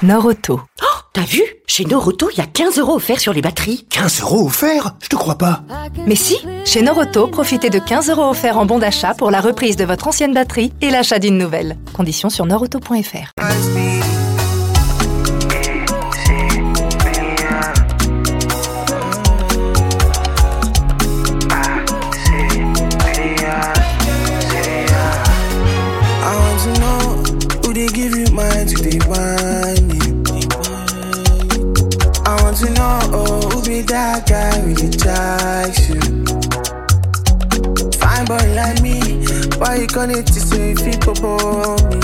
Norauto. Oh, t'as vu ? Chez Norauto, il y a 15 € offerts sur les batteries. 15 € offerts ? Je te crois pas. Mais si, chez Norauto, profitez de 15 € offerts en bon d'achat pour la reprise de votre ancienne batterie et l'achat d'une nouvelle. Conditions sur norauto.fr. To know who be that guy really likes you. Fine boy like me, why you gonna say if you go me?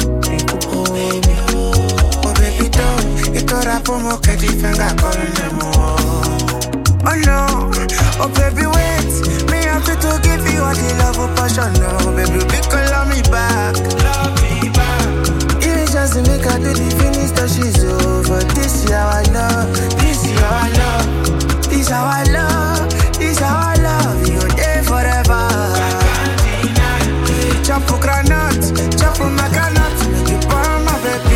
Oh baby don't, you thought I put more catchy finger calling them oh no, oh baby wait, me have to give you all the love of passion. No baby, you can love me back. You just make her do the finish that she's over. This is how I love, this is how I love, this is how I love, this is how I love you there forever. Chop for granite, chop for my granite, make you burn my baby.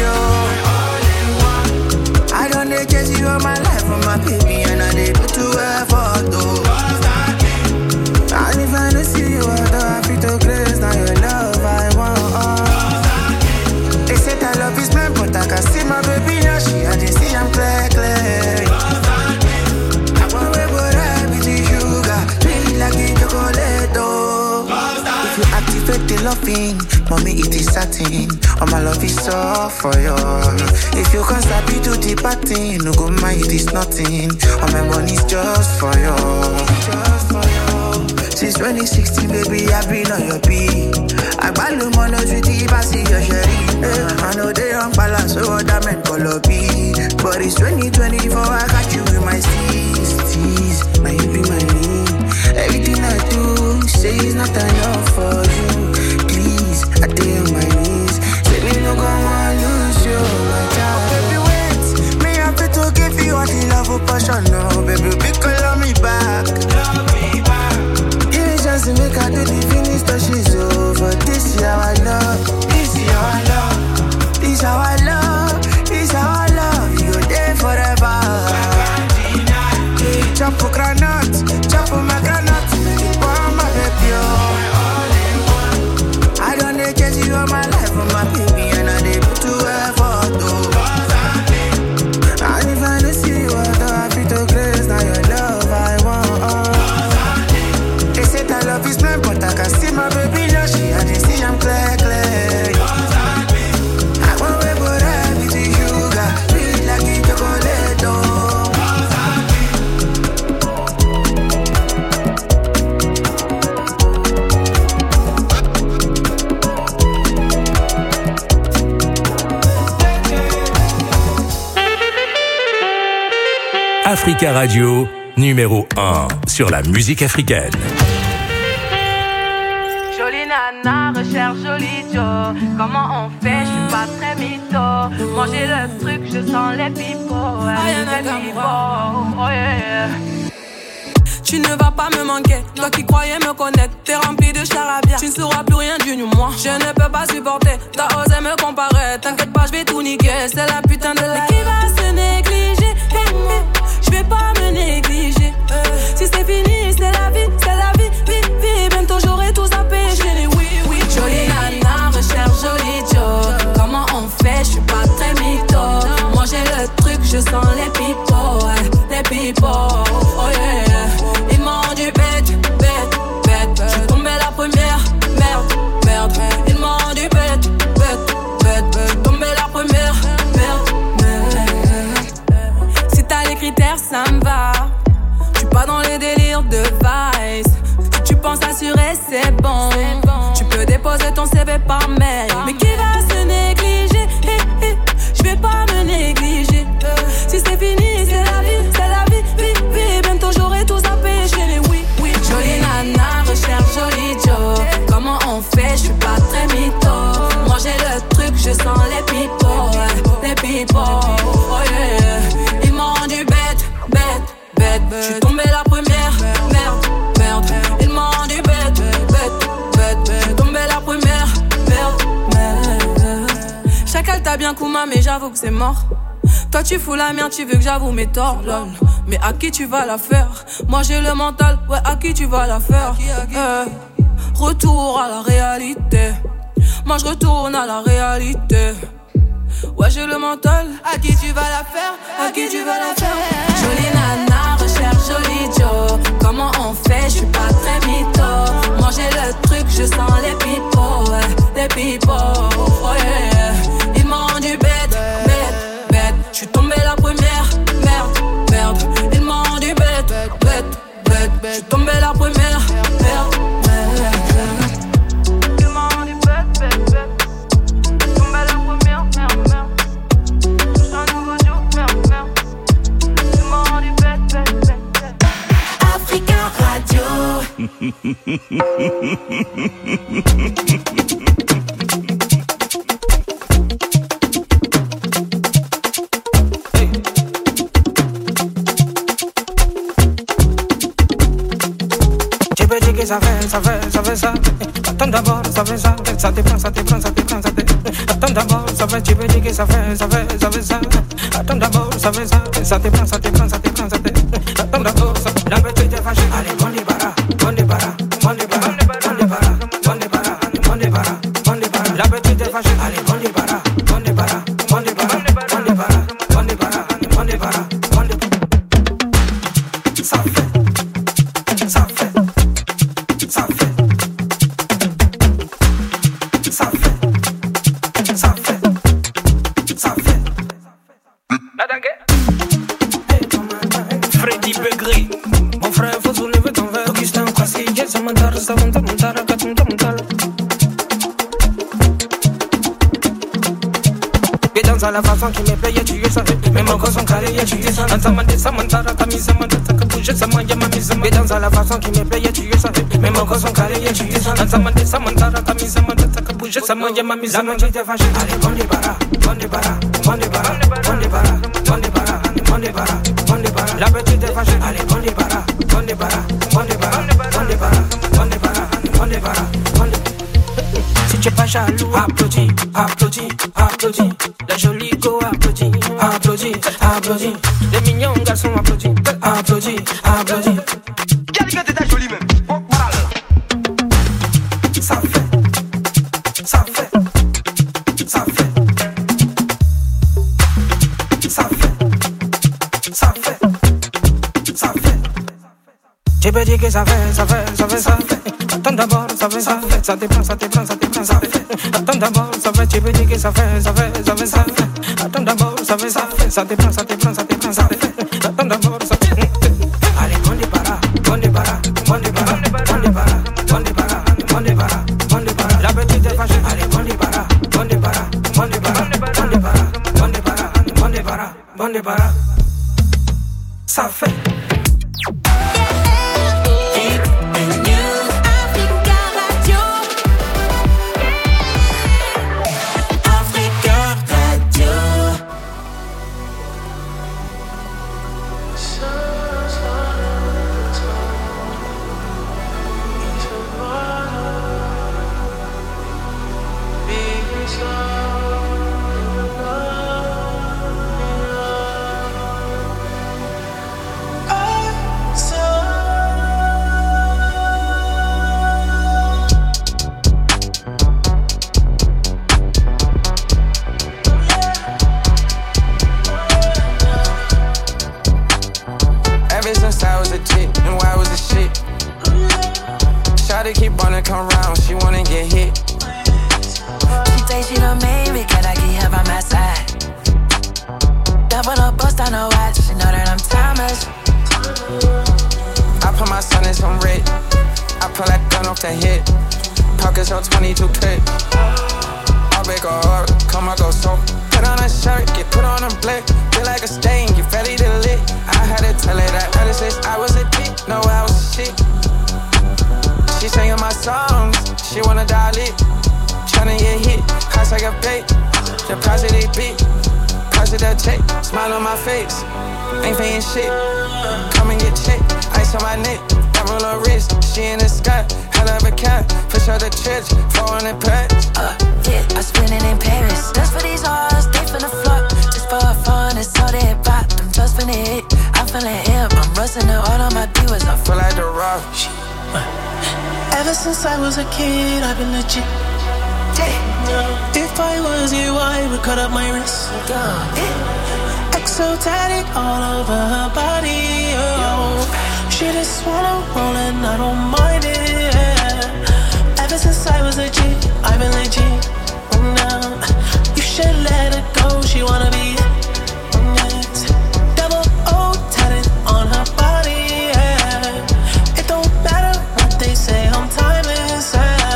I don't need to chase you all my life for my baby, and I did do to ever do. And if I don't see you, I feel to grace, now your love I want. They said I love is blind, but I can see my baby now. She I just see I'm clear, clear. I want to go right with the sugar, sweet like the chocolate. If you activate the loving, mommy it is satin. All my love is all for you. If you can't stop it to the party, no go mind it is nothing. All my money's just for you, just for you. Since 2016, baby, I've been on your beat. I value money with the passy, your sherry. I know they don't balance, so that meant color B. But it's 2024, I got you with my steez. My you be my knee. Everything I do, say it's not enough for you. Please, I stay on my knees. Say me no go want lose you, my child. Baby, wait, me have to give you all the love of passion. No, baby, because love me back. Love me back. Just to make her do the finish that she's over. This is how I love, this is how I love, this is how I love, this is how I love you there forever. Chop for granite, chop for my granite, make it burn my baby. I don't need to chase you all my life for my baby, and I did put to ever do. And if I don't see you, I feel to grace, now your love I want. I love is blind, but I can see my baby now. She had to see I'm clear, clear. I want to go right with the sugar, sweet like the chocolate. Africa Radio, numéro 1 sur la musique africaine. Jolie nana, recherche joli Joe. Comment on fait, je suis pas très mytho. Manger le truc, je sens les pipots. Les pipots, oh yeah. Tu ne vas pas me manquer, toi qui croyais me connaître. T'es rempli de charabia, tu ne sauras plus rien du nous moi. Je ne peux pas supporter, t'as osé me comparer. T'inquiète pas, je vais tout niquer, c'est la putain de la. Mais qui va se négliger? Je vais pas me négliger. Si c'est fini, c'est la vie, vie. Bientôt j'aurai tout zappé. J'ai les oui. Jolie nana, recherche joli Joe. Comment on fait, je suis pas très mytho. Manger le truc, je sens les pipots, les pipots, oh yeah. Ils m'ont dit bête. Je suis tombée la première, merde. Ils m'ont dit bête. Je suis tombée la première, merde. Si t'as les critères, ça me va. Je suis pas dans les délires de vice. Si tu penses assurer, c'est bon. Tu peux déposer ton CV par mail. Mais qui va se négliger? Je vais pas me négliger. Si c'est fini, c'est la vie, vie. Bientôt j'aurai tout zappé. J'ai les oui. Jolie nana, recherche joli Joe. Comment on fait, je suis pas très mytho. Manger le truc, je sens les pipots, oh yeah. Ils m'ont rendu bête. Je suis tombée la première, merde. Ils m'ont rendu bête. Je suis tombée la première, merde. Chacal t'a bien Kouma, mais j'avoue que c'est mort. Toi tu fous la merde, tu veux que j'avoue mes torts, lol. Mais à qui tu vas la faire? Moi j'ai le mental, ouais, à qui tu vas la faire? Retour à la réalité. Moi je retourne à la réalité. Ouais, j'ai le mental. À qui tu vas la faire? À qui tu vas la faire? Jolie nana, recherche joli Joe. Comment on fait? Je suis pas très mytho. Moi j'ai le truc, je sens les pipos, ouais, les pipos, ouais. Ils m'ont rendu bête, bête, bête. Je suis tombé la première, merde, merde. Ils m'ont rendu bête, bête, bête. Je suis tombé la première, merde, merde. Ils m'ont rendu bête, bête, bête. Africa Radio. Tu peux dire que ça fait ça. Attends d'abord, ça fait ça. Ça te prend. Attends d'abord, ça fait, tu peux dire que ça fait ça. Attends d'abord, ça fait ça. Ça te prend. Attends d'abord, ça fait. La petite est fâchée. Allez, bon débarras. La petite est fâchée. Allez, bon débarras. Freddy Begré, mon frère, faut soulever ton verre. Augustin Kwasi, ça m'intéresse, ça m'intéresse. Et dans la façon qui me plaît, tu es ça. Même encore son carré, tu es ça. Ça m'intéresse, camisa, ça que bouge, ça m'a mis. Et dans la façon qui me plaît, tu es ça. Même encore son carré, tu es ça. Ça m'intéresse, camisa, ça que bouge, ça m'a mis. La main qui t'est fâchée. Allez, bon débarras. La petite est fâchée. Allez, bon débarras. Si tu es pas jaloux, applaudis. La jolie go, applaudis. Les mignons garçons, applaudis. Quelle gueule t'es jolie même? Ça fait. Tu peux dire que ça fait. Attends d'abord, ça fait. Ça te prend. Attends d'abord, ça fait. Tu peux dire que ça fait. Attends d'abord, ça fait. Ça te prend. Attends d'abord, ça fait. Allez, bon débarras. La petite est fâchée. Allez, bon débarras. Ça fait. I spend it in Paris. That's for these hoes, they finna flock. Just for fun, it's all feeling it, I'm feeling hip. I'm rusting it all on my divas, I feel like The Rock. Ever since I was a kid, I've been legit. If I was you, I would cut up my wrist. So tatted all over her body, oh. She just wanna roll and I don't mind it, yeah. Ever since I was a G, I've been legit. Now you should let her go, she wanna be it. Double O tatted on her body, yeah. It don't matter what they say, I'm timeless,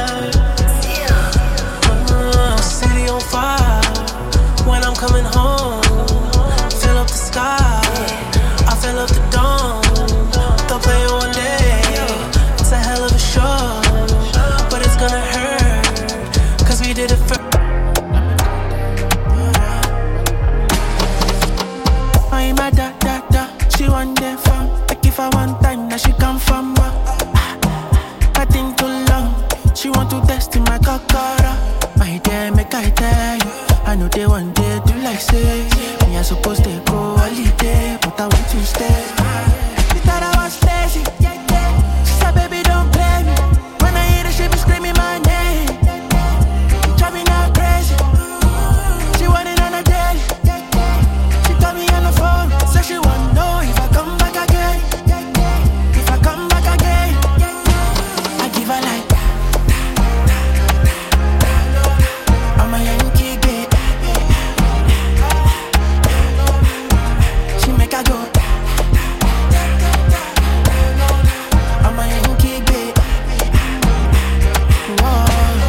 yeah. City on fire when I'm coming home. I fill up the dome. Don't play it one day. It's a hell of a show, but it's gonna hurt, cause we did it first. I'm a da. She want that from. Like if I want time, now she come from. I think too long. She want to test in my cockara. My dear, make I tell you, I know they want to do like say me I supposed to go holiday, but I want to stay. She thought I was lazy. She said, baby, don't play me. When I hear the shit, be screaming my name. Drive me not crazy. She want it on a daily. She got me on the phone, said she wanna know if I come back again. If I come back again, I give her like I'm a Yankee bitch. She make I go. I'm a Yankee bitch. Whoa.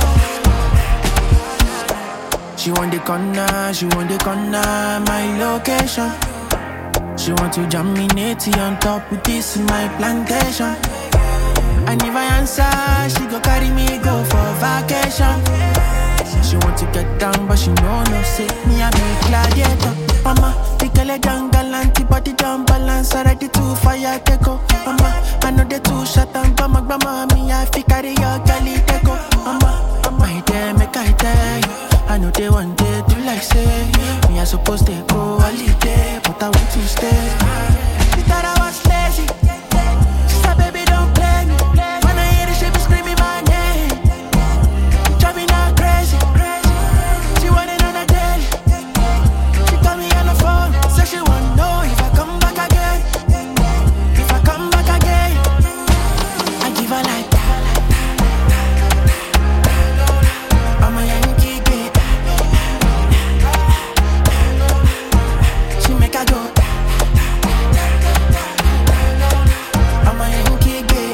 She want the corner, my location. She want to jam me natty on top with this in my plantation. And if I answer, she go carry me go for vacation. She want to get down, but she know no say me a big gladiator. Mama, pick a leg and galanty, body down balance, already too fire take go. Mama, I know they too shut down, but my grandma me I fi carry your galley take go. Mama, my dear, make I tell you, I know they want to do like say me I supposed to go holiday, but I want to stay. She thought I was lazy. She said, baby, don't play me. When I hear the shit, be screaming my name. Drive me not crazy. She want it on a daily. She call me on the phone, said she wanna know if I come back again. If I come back again, I give her like I'm a Yankee bitch. She make I go. I'm a Yankee bitch.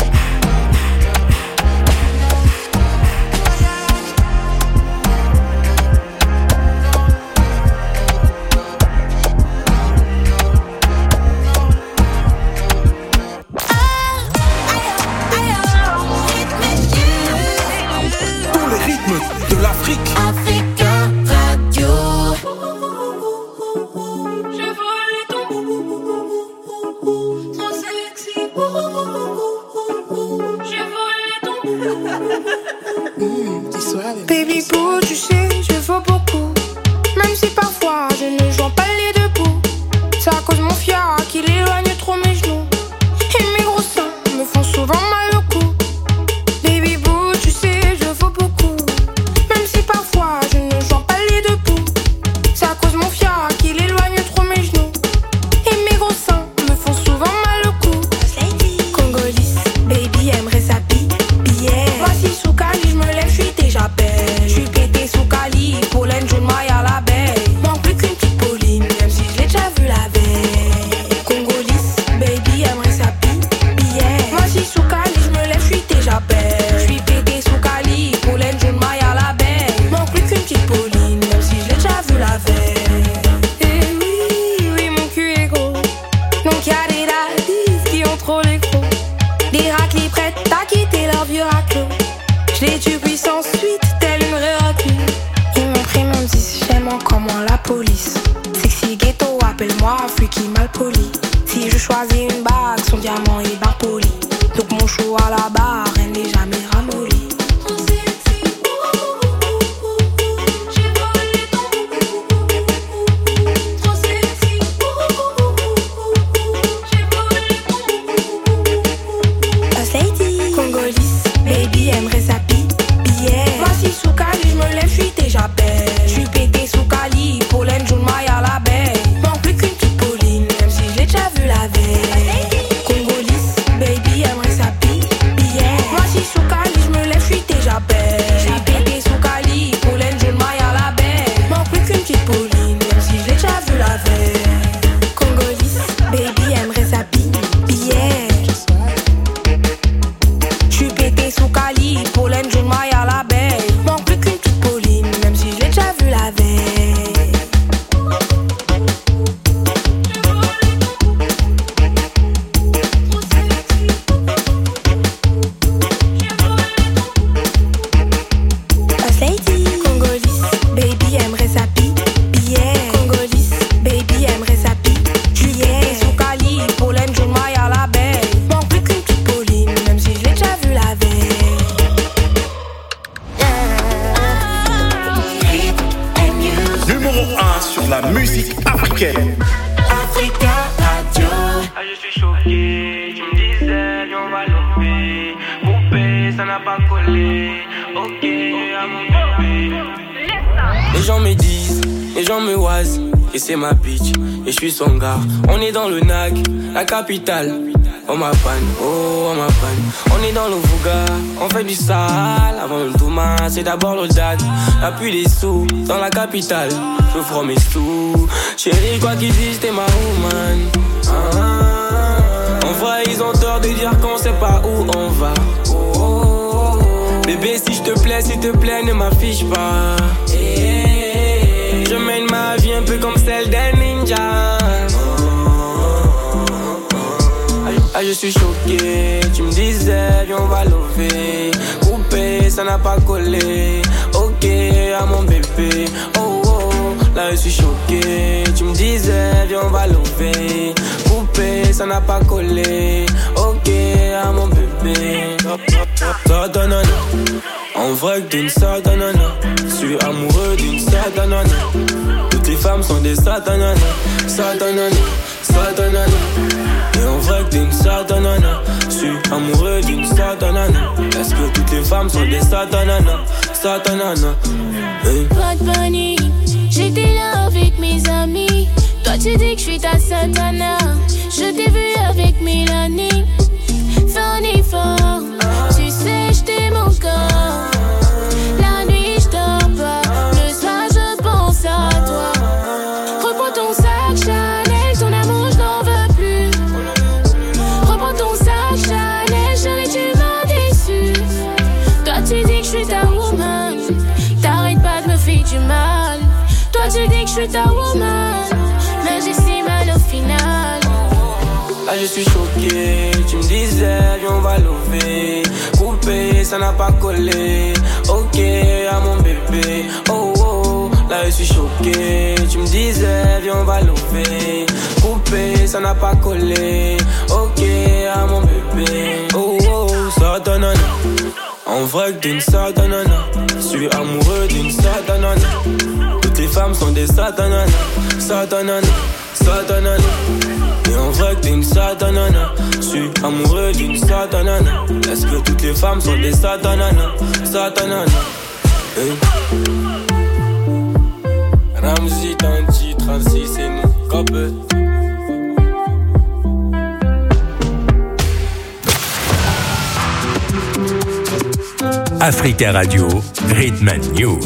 Tous les rythmes de l'Afrique. Africa Radio. Je volais ton trop sexy. Je volais ton Baby boo, tu sais, je vaux beaucoup. Même si parfois je ne joins pas les deux bouts. C'est à cause de mon fiac qu'il éloigne trop mes genoux. Et mes gros seins me font souvent mal au cou. Baby boo, tu sais, je vaux beaucoup. Même si parfois je ne joins pas les deux bouts. C'est à cause de mon fiac qu'il éloigne trop mes genoux. Et mes gros seins me font souvent mal au cou. Congolise, baby aimerait sa billet. Voici sous Cali, je me lève, je suis déjà belle. Je suis pété sous Cali, pollen, jaune, maille à la baie. Manque plus qu'une petite Pauline, même si je l'ai déjà vu la veille. Congolise, baby aimerait sa billet. Voici sous Cali, je me lève, je suis déjà belle. Je suis pété sous Cali, pollen, jaune, maille à la baie. Manque plus qu'une petite Pauline, même si je l'ai déjà vu la veille. Et oui, mon cul est gros. Donc y'a des radis qui ont trop les gros. Des raclis prêtes à quitter leur vieux raclo. Je les tue puissance suite, telle une vraie recluse. Ils m'ont pris mon 10, j'aime encore moins la police. Sexy ghetto, appelle-moi freaky mal poli. Si je choisis une bague, son diamant est bien poli. Donc mon chou à la barre, elle n'est jamais ramollie. J'ai volé ton trop sexy. sur la musique africaine. Africa Radio. Ah, je suis choqué, tu me disais, viens, on va l'ouvrir. Poupée, ça n'a pas collé. Ok, à mon bébé. Les gens me disent, les gens me oisent, et c'est ma bitch, et je suis son gars. On est dans le Nag, la capitale. Oh ma panne, oh ma panne. On est dans le Vouga, on fait du sale. Avant le Touma, c'est d'abord le Jag. Y'a plus des sous, dans la capitale. Je ferai mes sous. Chérie, quoi qu'ils disent, t'es ma woman. En vrai, ils ont tort de dire qu'on sait pas où on va. Bébé, si je te plais, s'il te plaît, ne m'affiche pas. Je mène ma vie un peu comme celle d'un ninja. Ah, je suis choqué, tu me disais, viens, on va lever. Coupé, ça n'a pas collé. Ok, à mon bébé. Oh, oh, là, je suis choqué, tu me disais, viens, on va lever. Coupé, ça n'a pas collé. Ok, à mon bébé. Satanana, en vrai que d'une satanana. Je suis amoureux d'une satanana. Toutes les femmes sont des satanana. Satanana, satanana. Et en vrai que d'une satanana. Je suis amoureux d'une satanana. Est-ce que toutes les femmes sont des satanana? Satanana, hey. Pas de panique, j'étais là avec mes amis. Toi tu dis que je suis ta satana. Je t'ai vu avec Mélanie. Fais un effort, tu sais je t'aime encore. La nuit je dors pas, le soir je pense à toi. Reprends ton sac Chanel, ton amour je n'en veux plus. Reprends ton sac Chanel, jamais tu m'as déçu. Toi tu dis que je suis ta woman, t'arrêtes pas de me faire du mal. Toi tu dis que je suis ta woman, mais j'ai si mal au final. Là je suis choqué, tu me disais, viens on va lever. Coupé, ça n'a pas collé. Ok, à mon bébé. Oh oh, là je suis choqué, tu me disais, viens on va lever. Coupé, ça n'a pas collé. Ok, à mon bébé. Oh oh, satanana. En vrai que d'une satanana. Je suis amoureux d'une satanana. Toutes les femmes sont des satanana. Satanana, satanana. Et en vrai que t'es une satanana. Je suis amoureux d'une satanana. Est-ce que toutes les femmes sont des satanana? Satanana, hey. Ramzi Tanti 36 et nous Copé. Africa Radio, Rhythm and News.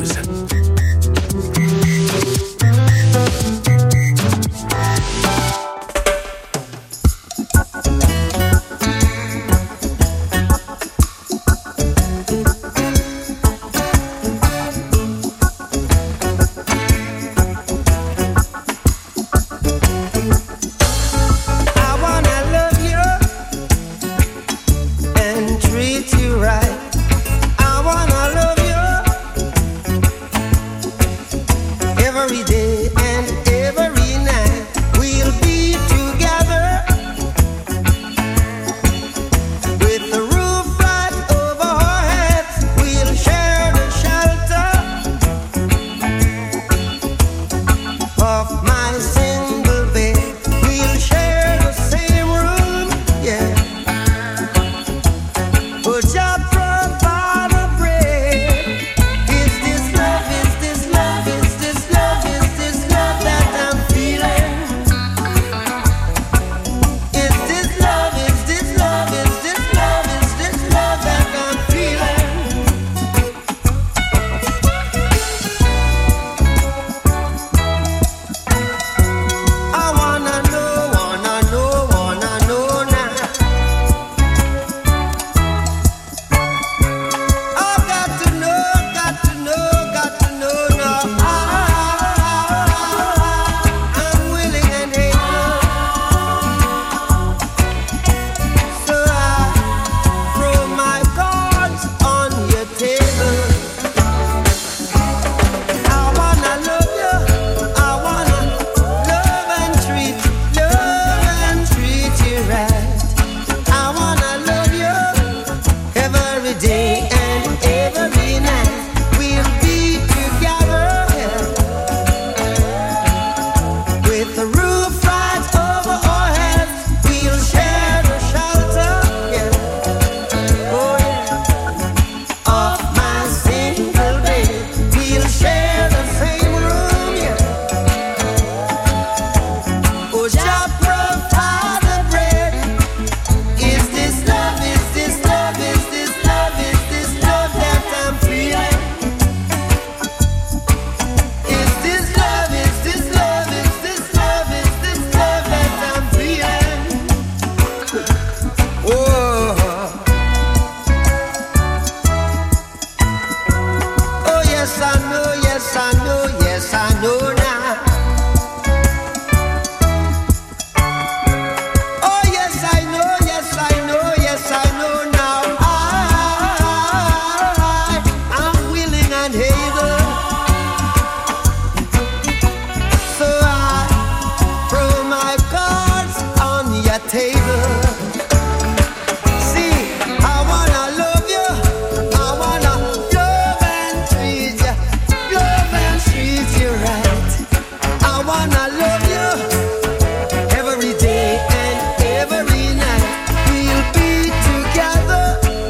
love you. Every day and every night we'll be together,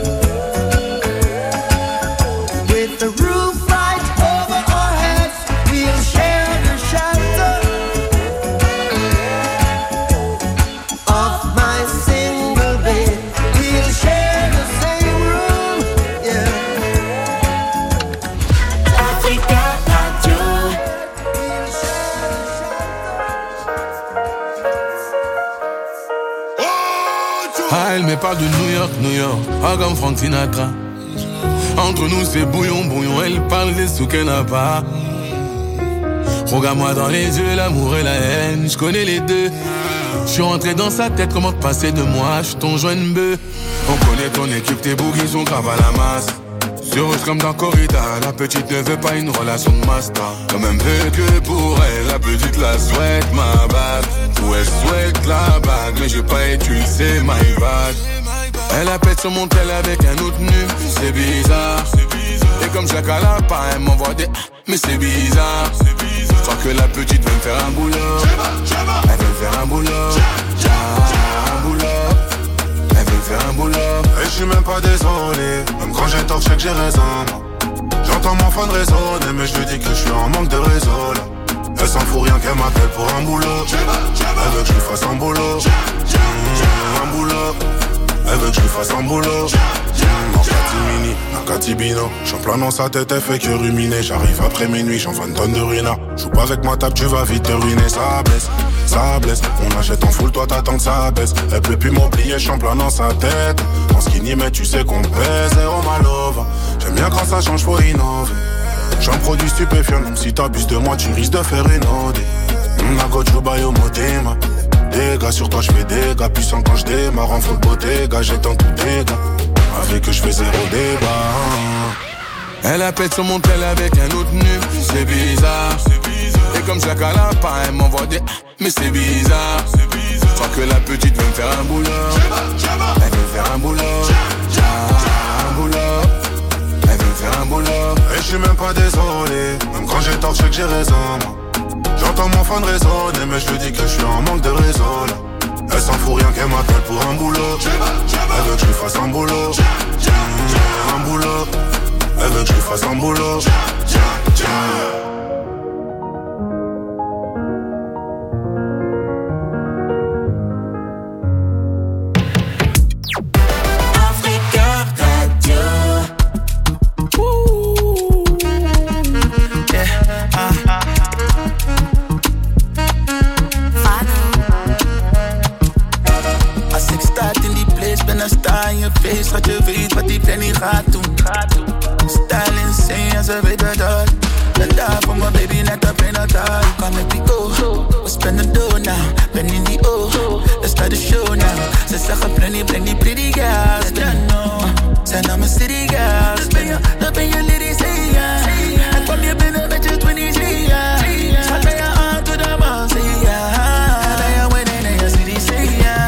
with the roof right over our heads. We'll share the shelter of my single bed. We'll share the same room, yeah. Africa Radio. Ah, elle me parle de New York, New York, ah comme Frank Sinatra. Entre nous c'est bouillon, bouillon, elle parle des sous qu'elle n'a pas. Regarde-moi dans les yeux, l'amour et la haine, je connais les deux. Je suis rentré dans sa tête, comment te passer de moi, je suis ton joint bœuf. On connaît ton équipe, tes bougies sont graves à la masse. Sur eux comme dans Corrida, la petite ne veut pas une relation de master. Quand même veut que pour elle, la petite la souhaite ma bague. Ou elle souhaite la bague, mais j'ai pas utilisé my bad. Elle appelle sur mon tel avec un autre nu, c'est bizarre. Et comme je la cale pas, elle m'envoie des mais c'est bizarre. Je crois que la petite veut me faire un boulot. Elle veut me faire un boulot. Un boulot. Elle veut me faire un boulot. Et je suis même pas désolé, même quand j'ai tort, je sais que j'ai raison. J'entends mon fan raisonner, mais je lui dis que je suis en manque de réseau là. Elle s'en fout rien qu'elle m'appelle pour un boulot. Elle veut que je lui fasse un boulot. Un boulot. Elle veut que je lui fasse un boulot. En catimini, un catibino. J'en plein dans sa tête, elle fait que ruminer. J'arrive après minuit, j'en fais une tonne de ruina. Joue pas avec ma table, tu vas vite te ruiner. Ça blesse, ça blesse. On achète en full, toi t'attends que ça baisse. Elle peut plus m'oublier, j'en plein dans sa tête. En skinny, mais tu sais qu'on pèse. Zéro malova. J'aime bien quand ça change, faut innover. J'en produis stupéfiant, donc si t'abuses de moi, tu risques de faire une OD. Nago Chubayo Motema. Dégâts sur toi, j'fais des gars puissants quand j'démarre en full bottega, j'étends tout dégâts. Avec que j'fais zéro débat. Elle appelle sur mon tel avec un autre nu, c'est bizarre. Et comme je la cale pas, elle m'envoie des mais c'est bizarre. Je crois que la petite veut me faire un boulot. Elle veut me faire un boulot. Un boulot. Elle veut me faire un boulot. Et je suis même pas désolé, même quand j'ai tort, je sais que j'ai raison. J'entends mon fan raisonner, mais je lui dis que je suis en manque de réseau là. Elle s'en fout rien qu'elle m'appelle pour un boulot. Elle veut que je lui fasse un boulot. Un boulot. Elle veut que je lui fasse un boulot. Schat, je weet wat die planning gaat doen. Style insane, ja, ze weet het al. Ben daar voor mijn baby, net op in het al. Come make we go, we spend the dough now. Ben in die O, let's start the show now. Ze zeggen plenty pretty girls. Zijn naar mijn city girls. Dus ben je lady, say ja. En kwam je binnen met je 23, ja. Schat, ben je aan to the man, say ja. Ben je winning in je city, say ja.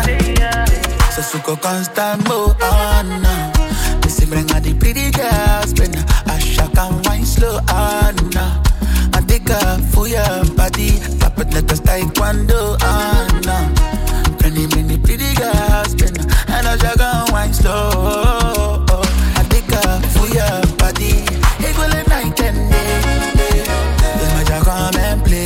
Ze zoeken constant more on. Dus ik breng haar die pretty girls binnen. Asha kan wine slow on. Maar dikke voor je body. Klap het net als taekwondo on. Breng die pretty girls binnen. En als je kan wine slow. Maar dikke voor je body. Ik wil een night and day. Dus met jou come and play.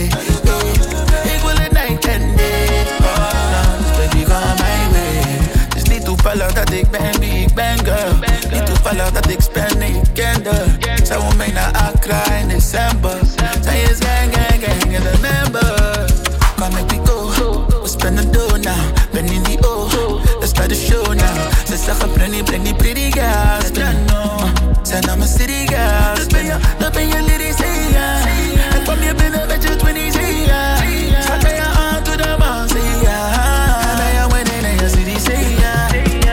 Ik wil een night and day. Dus baby come my way. Dus niet toevallig dat ik ben wie ik ben, girl. Niet toevallig dat ik spend in je kende. Zij wil mee naar Accra in december. Zij is gang in de member. Come make we go, we spend the dough now. Ben in die O, let's start the show now. Ze zeggen breng die pretty girls binnen. Zijn naar mijn city girls. Dus ben je lady, say ja. En kwam je binnen met je 20, ja. Schat, ben je aan to the man, say ja. En ben je winning in je city, say ja.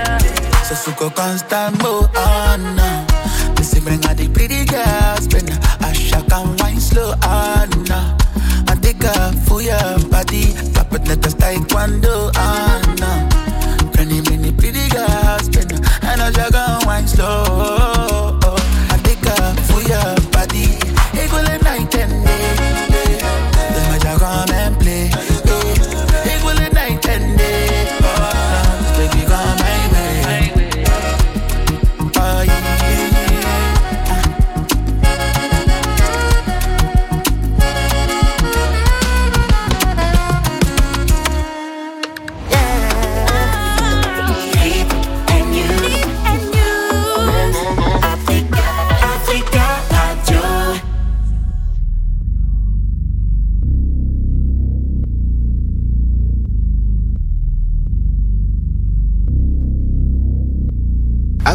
Ze zoeken constant more on. Dus ik breng haar die pretty girls binnen. Asha kan wine slow on. Maar dikke voor je body. Klap het net als taekwondo on. Breng die pretty girls binnen. En als je kan wine slow. Maar dikke voor je body. Ik wil een night and day. Dus met jou come and play.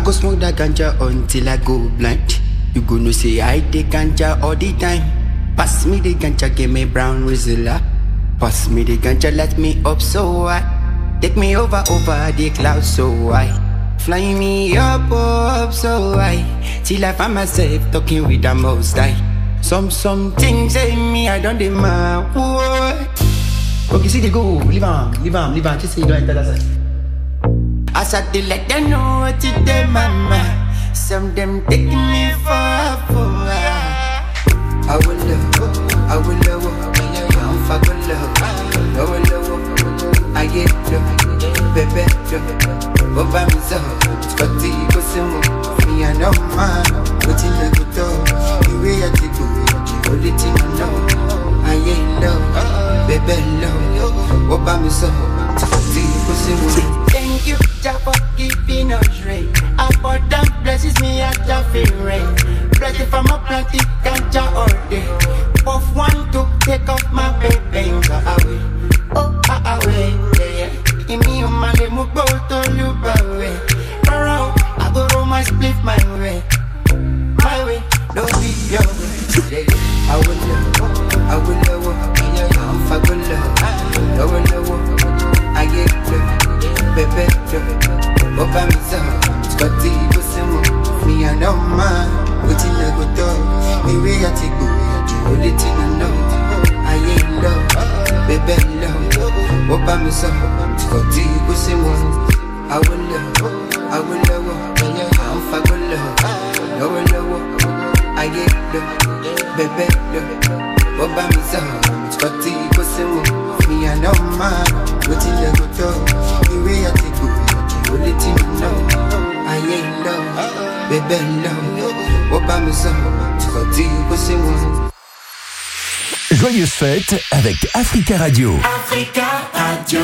go smoke that ganja until I go blind. You gonna say I take ganja all the time. Pass me the ganja, give me brown Rizla. Pass me the ganja, let me up so high. Take me over the clouds so high. Fly me up so high. Till I find myself talking with the most high. Some things say me, I don't demand. Okay, see they go, leave on. Just say you don't enter that side. I start to let them know what it them mama. Some them taking me for a fool. I will love, I'm for good love. I will love, I get love, baby love. Over me so, Scotty go some me I know man. What in the good dog, the way I take you, only thing I know. I ain't love, baby love. Over me so, Scotty go some. Thank you, Jah, for giving us rain. Abundant blesses me at the rain. Plenty from a plenty, ganja all day. Puff one to take off my baby. Away, away, yeah. Give me your money, move go to you, away. Around, I go to my split my way. My way, don't be your way. I will love, I'm for good love. I will love, I get love. Baby, over me so, Scotty go some me I know man. What in I go do, me way I take go. Only thing I know, I ain't love, baby love. Over me so, Scotty go some I will love, I'm for good love. I will love, I get love, baby love. Over me so, Scotty go some me I know man. What in I go do, me way I take go. Only thing I know, I ain't love, baby love. What about me so, Scotty go some. Joyeuse fête avec Africa Radio. Africa Radio.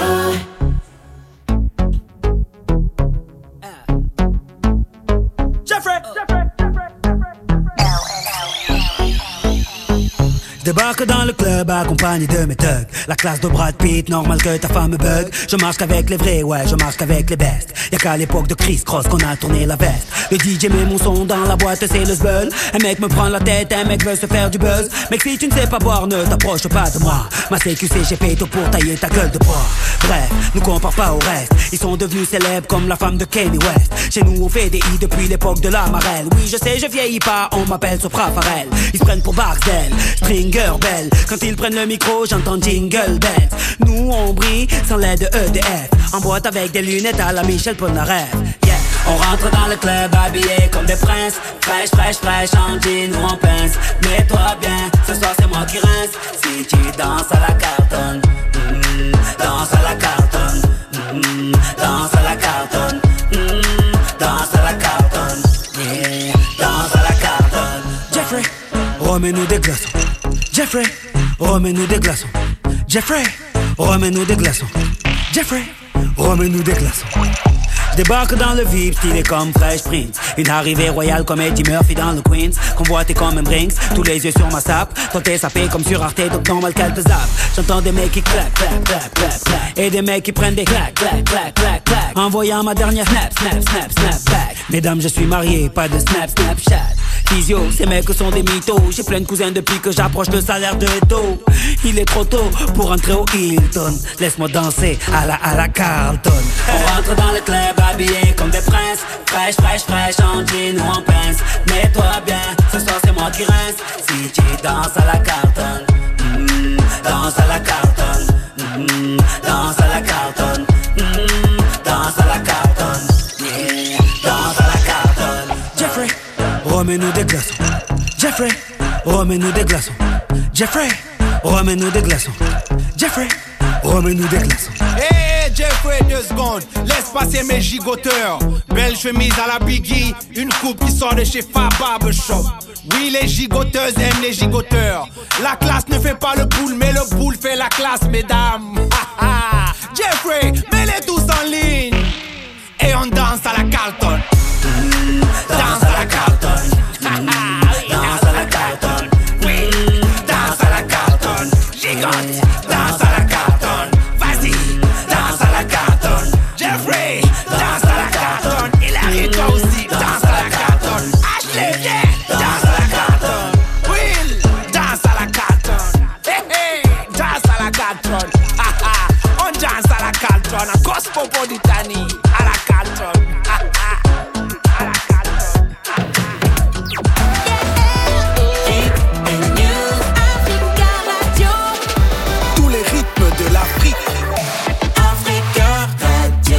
Je débarque dans le club accompagné de mes thugs. La classe de Brad Pitt, normal que ta femme me bug. Je marche qu'avec les vrais, ouais, je marche qu'avec les bestes. Y'a qu'à l'époque de Chris Cross qu'on a tourné la veste. Le DJ met mon son dans la boîte, c'est le zbeul. Un mec me prend la tête, un mec veut se faire du buzz. Mec, si tu ne sais pas boire, ne t'approche pas de moi. Ma CQC, j'ai fait tout pour tailler ta gueule de bois. Bref, nous compare pas au reste. Ils sont devenus célèbres comme la femme de Kanye West. Chez nous on fait des hits depuis l'époque de la Marelle. Oui, je sais, je vieillis pas, on m'appelle Sopra Farel. Ils se prennent pour Barcel, Stringer Bell. Quand ils prennent le micro, j'entends Jingle Bells. Nous on brille sans l'aide de EDF. En boîte avec des lunettes à la Michel Polnareff. Yeah. On rentre dans le club habillé comme des princes. Fraîche, fraîche, fraîche, en jean ou en pince. Mets-toi bien, ce soir c'est moi qui rince. Si tu danses à la cartonne, danse à la cartonne, danse à la cartonne, danse à la cartonne, yeah, danse à la cartonne. Jeffrey, remets-nous des glaçons. Jeffrey, remets-nous des glaçons. Jeffrey, remets-nous des glaçons. Jeffrey, remets-nous des glaçons. Je débarque dans le VIP, stylé comme Fresh Prince. Une arrivée royale comme Eddie Murphy dans le Queens. Convoité comme un Brinks, tous les yeux sur ma sape. Toi t'es sapé comme sur Arte, donc normal qu'elle te zappe. J'entends des mecs qui clap, clap, clap, clap, clap. Et des mecs qui prennent des clac, clac, clac, clac, clac. Envoyant ma dernière snap, snap, snap, snap back. Mesdames, je suis marié, pas de snap, snapchat. Physio, ces mecs sont des mythos. J'ai plein de cousins depuis que j'approche le salaire de Eto. Il est trop tôt pour entrer au Hilton. Laisse-moi danser à la Carlton. On rentre dans le club habillé comme des princes. Fraîche, fraîche, fraîche, en jean ou en pince. Mets-toi bien, ce soir c'est moi qui rince. Si tu danses à la Carlton, danse à la Carlton, danse à la Carlton, danse à la Carlton, yeah, danse à la Carlton. Jeffrey, remets-nous des glaçons. Jeffrey, remets-nous des glaçons. Jeffrey, remets-nous des glaçons. Jeffrey, remets-nous des glaçons. Hey Jeffrey, 2 secondes, laisse passer mes gigoteurs. Belle chemise à la Biggie, une coupe qui sort de chez Fab Barbershop. Oui, les gigoteuses aiment les gigoteurs. La classe ne fait pas le boule, mais le boule fait la classe, mesdames. Jeffrey, mets-les tous en ligne. Et on danse à la Carlton. Danse à la Carlton. Danse à la Carlton. Oui, danse à la Carlton. Gigote, danse à la Carlton. Vas-y, danse à la Carlton. Jeffrey, danse à la Carlton. Hilary, toi aussi, danse Calton. On dance à la Calton, a Cosmopolitani à la Calton. Tous les rythmes de l'Afrique. Africa Radio.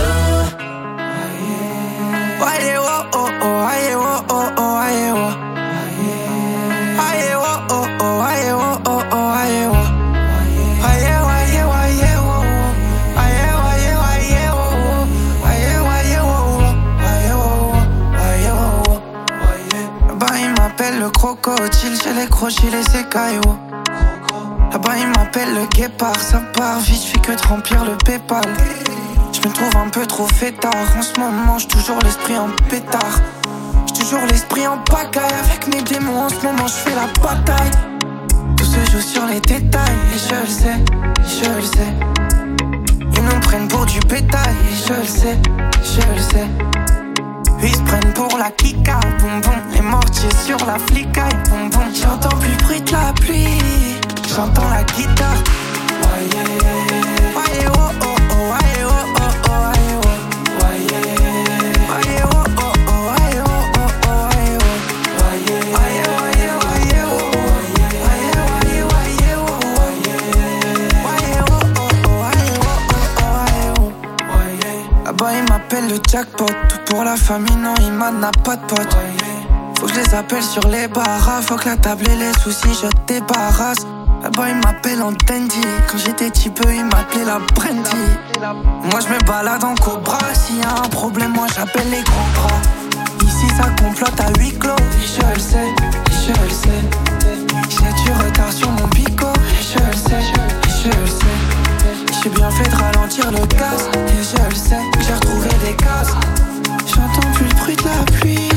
Le crocodile, j'ai les crochets, les écaillots. Là-bas il m'appelle le guépard. Ça part vite, je fais que de remplir le Paypal. Je me trouve un peu trop fêtard. En ce moment, j'ai toujours l'esprit en pétard. J'ai toujours l'esprit en pagaille. Avec mes démons, en ce moment, je fais la bataille. Tout se joue sur les détails. Et je le sais, je le sais. Ils nous prennent pour du bétail. Et je le sais, je le sais. Ils se prennent pour la kika, boum boum. Les mortiers sur la flicaille, boum boum. J'entends plus le bruit de la pluie, j'entends la guitare. Waye, waye, oh oh oh, waye, oh oh oh, waye, oh. Waye, waye, oh oh oh, waye, oh oh oh, waye, oh. Waye, waye, waye, waye, oh. Waye, waye, waye, oh. Waye, oh oh oh, waye, oh oh oh, waye, oh. Là-bas il m'appelle le jackpot. Pour la famille, non, il n'a pas de potes. Faut que je les appelle sur les barras. Faut que la table et les soucis, je débarrasse. Là-bas, il m'appelle en dandy. Quand j'étais petit peu, il m'appelait la brandy. Moi, je me balade en cobra. S'il y a un problème, moi, j'appelle les grands bras. Ici, ça complote à huis clos. Et je le sais, je le sais. J'ai du retard sur mon bico. Et je le sais, je le sais. J'ai bien fait de ralentir le gaz. Et je le sais, j'ai retrouvé des cases. J'entends plus le bruit de la pluie.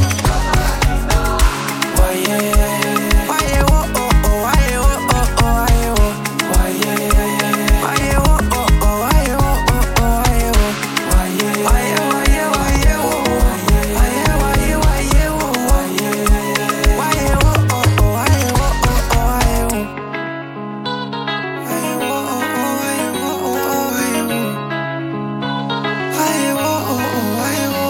Voyez, voyez, oh oh oh, voyez, oh oh oh, voyez, oh. Voyez, voyez, oh oh oh, voyez, oh oh oh, voyez, oh. Voyez, voyez, voyez, voyez, oh. Voyez, voyez, voyez, oh. Voyez, oh oh oh, voyez, oh oh oh, voyez, oh. Voyez, oh oh oh, voyez, oh oh oh, voyez, oh. Voyez, oh oh oh, voyez, oh.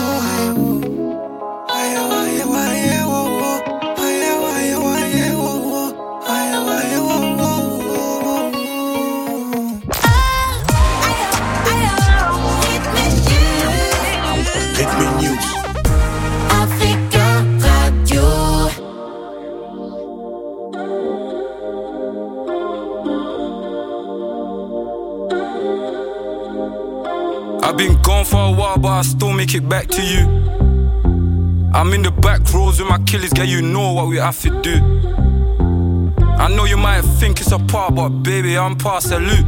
I've been gone for a while, but I still make it back to you. I'm in the back rows with my killers, girl, you know what we have to do. I know you might think it's a part, but baby, I'm past salute.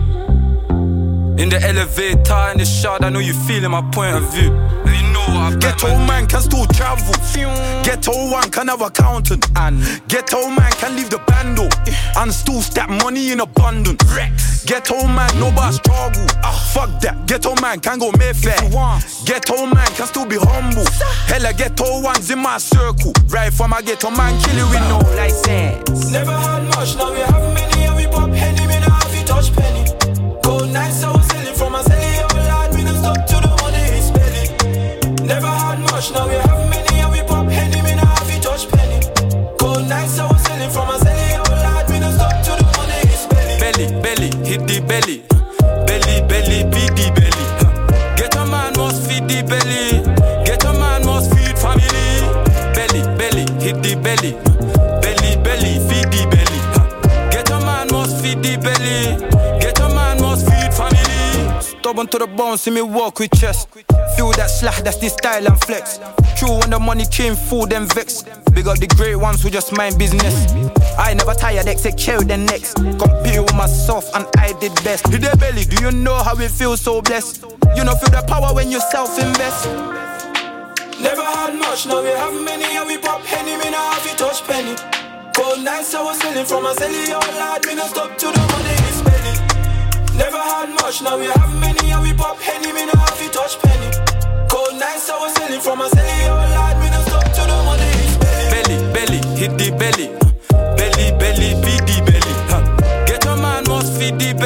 In the elevator, in the shot, I know you feeling my point of view. You know what I've Ghetto man can still travel. Ghetto one can have accountant. And ghetto man can leave the bando and still stack money in abundance. Ghetto man, no but struggle. Fuck that. Ghetto man can go Mayfair. Ghetto man can still be humble. Hella ghetto ones in my circle. Right from my ghetto man, kill it with no license. Never had much, now we have many. And we pop Henny, me now have you touch penny. Gold nights I was selling from my celly. Oh Lord, me no stop to the money is belly. Never had much, now we have many. And we pop Henny, me now have you touch penny. Gold nights I was selling from my celly. Oh Lord, me no stop to the money is belly. Belly, belly, hit the belly. Belly, belly, feed the belly. Get a man must feed the belly. Get a man must feed family. Belly, belly, hit the belly. Belly, belly, feed the belly. Get a man must feed the belly. Get a man must feed family. Stubborn to the bone, see me walk with chest. Feel that slack, that's the style and flex. True when the money came full, them vex. Big up the great ones who just mind business. I never tired, except cherry the next. Compete with myself and I did best. Hit the belly, do you know how it feels so blessed? You know feel the power when you self-invest. Never had much, now we have many. And we pop Henny, me now have you touch penny. Cold nights I was selling from my celly. Oh Lord, me no stop to the money is belly. Never had much, now we have many. And we pop Henny, me now have you touch penny. Cold nights I was selling from my celly. Oh Lord, me no stop to the money is belly. Belly, belly, hit the belly. Belly, belly, feed the belly. Get a man must feed the belly.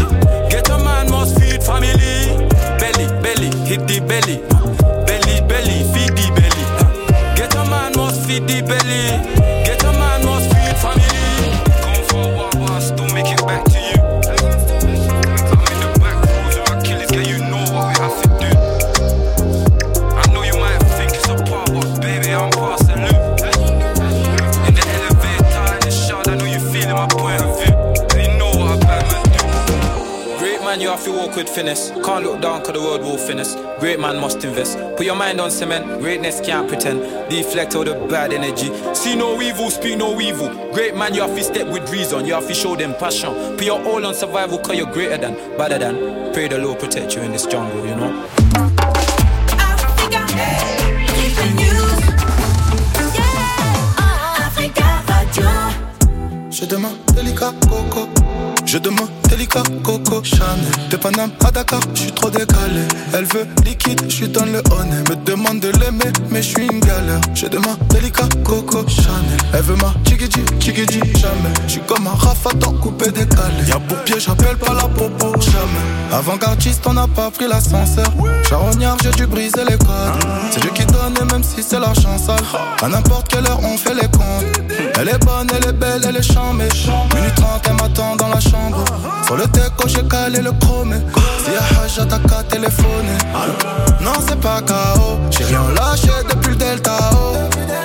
Get a man must feed family. Belly, belly, hit the belly. Belly, belly, feed the belly. Get a man must feed the belly. Get a man must feed family. Come for a while, but I still make it back to you. I'm in the back rows with my killers, get you know what we have to do. I know you might think it's a part, but baby, I'm past the loop. In the elevator, in the shot, I know you feeling my point of view. You know what a bad man do. Great man, you have to walk with finesse. Can't look down cause the world will finish. Great man must invest. Put your mind on cement. Greatness can't pretend. Deflect all the bad energy. See no evil, speak no evil. Great man, you have to step with reason. You have to show them passion. Put your all on survival cause you're greater than, better than. Pray the Lord protect you in this jungle, you know. Je demande délicat coco. Je demande délicat coco Chanel. De Paname à Dakar, je suis trop décalé. Elle veut liquide, je lui donne le honnête. Me demande de l'aimer, mais je suis une galère. Je demande délicat coco Chanel. Elle veut ma chigidi, chigidi, jamais. Je suis comme un rafaton coupé décalé. Y'a pour pied, j'appelle pas la popo, jamais. Avant-gardiste, on n'a pas pris l'ascenseur. Charognard, j'ai dû briser les codes. C'est Dieu qui donne, et même si c'est l'argent sale. À n'importe quelle heure, on fait les comptes. Elle est bonne, elle est belle, elle est chambée. Minute 30, elle m'attend dans la chambre. Sur le déco, j'ai calé le chromé. Si y'a Hajj, t'as qu'à téléphoner. Non, c'est pas KO. J'ai rien lâché depuis le Delta O.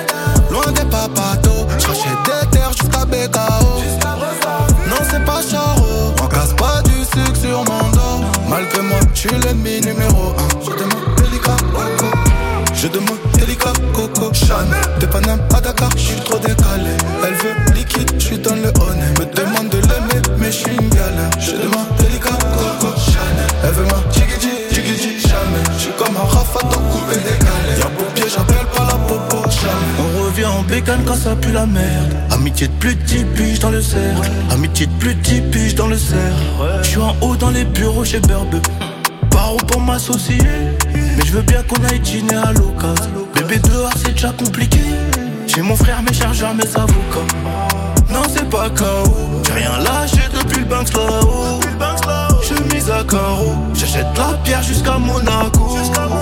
Loin des papatos. J'rachète des terres jusqu'à BKO. Non, c'est pas Charo. On casse pas du sucre sur mon dos. Malgré moi, j'suis l'ennemi numéro 1. Je demande délicat coco. Je demande délicat coco Chanel. De Paname à Dakar, j'suis trop décalé. Elle veut liquide, j'lui donne le honnête. Me demande de l'aimer, mais j'suis une galère. Je demande délicat coco Chanel. Elle veut ma chigidi, chigidi, jamais. J'suis comme un rafaton coupé décalé. Y'a pour pied, j'appelle pas la popo, jamais. On revient en bécane quand ça pue la merde. Amitié de plus de 10 piges dans le cercle. Amitié de plus de 10 piges dans le cercle. J'suis en haut dans les bureaux chez Burbe. Paro pour m'associer. Mais je veux bien qu'on aille dîner à l'occasion. Bébé dehors c'est déjà compliqué. J'ai mon frère, mes chargeurs, mes avocats. Non c'est pas KO. J'ai rien lâché depuis le Banks là-haut. Chemise à carreaux. J'achète la pierre jusqu'à Monaco.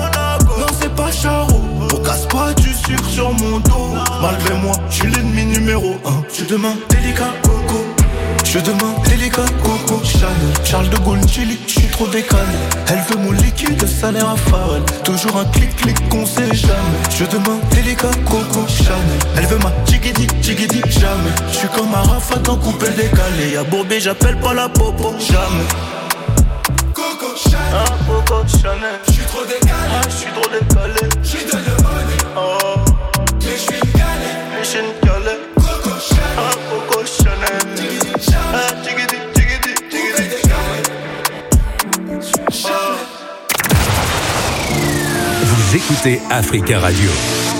Non c'est pas Charo. On casse pas du sucre sur mon dos. Malgré moi, j'suis l'ennemi numéro 1. Je demande délicat coco. Je demande délicat coco Chanel. Charles de Gaulle Chili, j'suis trop décalé. Elle veut mon liquide, salaire à Pharrell. Toujours un clic-clic qu'on sait jamais. Je demande délicat coco Chanel. Elle veut ma chigidi, chigidi, jamais. J'suis comme un rafat en coupé décalé. Y'a Bourbé, j'appelle pas la popo, jamais. Coco Chanel, ah, Coco Chanel. J'suis trop décalé, ah, j'suis trop décalé. J'suis donne le money, oh. Mais j'suis une galère, mais j'suis une galère. Coco Chanel, ah, Coco Chanel. Ah, tigidi, tigidi, tigidi. Vous écoutez Africa Radio.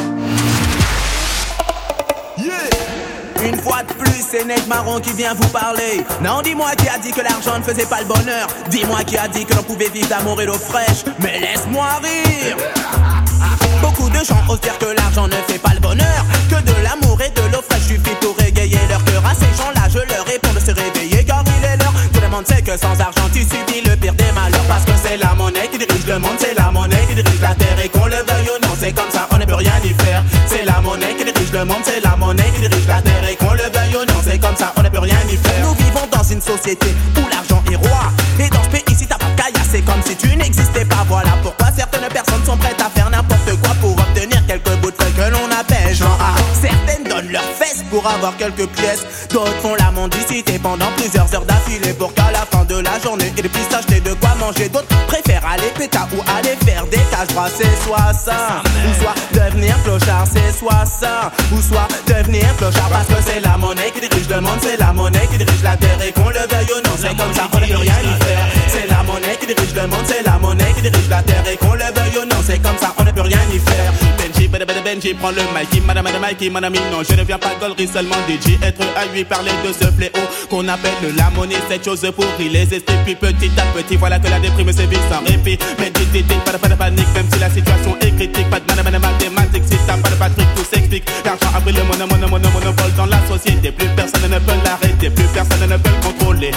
Une fois de plus, c'est Ned Marron qui vient vous parler. Non, dis-moi qui a dit que l'argent ne faisait pas le bonheur. Dis-moi qui a dit que l'on pouvait vivre d'amour et d'eau fraîche. Mais laisse-moi rire. Beaucoup de gens osent dire que l'argent ne fait pas le bonheur, que de l'amour et de l'eau fraîche suffit pour régayer leur cœur. À ces gens-là, je leur réponds de se réveiller car il est l'heure. Tout le monde sait que sans argent, tu subis le pire des malheurs. Parce que c'est la monnaie qui dirige le monde, c'est la monnaie qui dirige la terre. Et qu'on le veuille ou non, c'est comme ça, on ne peut rien y faire. C'est la monnaie qui dirige le monde, c'est la monnaie qui dirige la terre. Et qu'on le veuille ou non, c'est comme ça, on ne peut rien y faire. Nous vivons dans une société où l'argent est roi. Et dans ce pays, si t'as pas de caillasse, c'est comme si tu n'existais pas. Voilà pourquoi certaines personnes sont prêtes à faire n'importe quoi pour obtenir quelques bouts de feuilles que l'on appelle genre A. Certaines donnent leurs fesses pour avoir quelques pièces. D'autres font la mendicité pendant plusieurs heures d'affilée pour qu'à la fin de la journée ils puissent acheter de quoi manger. D'autres préfèrent aller péta ou aller faire des caches bras. C'est soit ça, ou soit devenir clochard. C'est soit ça, ou soit devenir clochard. Parce que c'est la monnaie qui dirige le monde, c'est la monnaie qui dirige la terre. Et qu'on le veuille ou non, c'est comme ça, on ne peut rien y faire. C'est la monnaie qui dirige le monde, c'est la monnaie qui dirige la terre. Et qu'on le veuille ou non, c'est comme ça, on ne peut rien y faire. Benji, prends le Mikey, madame Mikey, mon ami, non, je ne viens pas de gaulerie, seulement DJ. Être à lui parler de ce fléau qu'on appelle la monnaie, cette chose pourrie les esprits. Puis petit à petit, voilà que la déprime sévit sans répit. Mais dis, pas de panique, même si la situation est critique. Pas de mathématiques, si t'as pas de Patrick, tout s'explique. L'argent a pris le monopole dans la société. Plus personne ne peut l'arrêter, plus personne ne peut le contrôler. Plus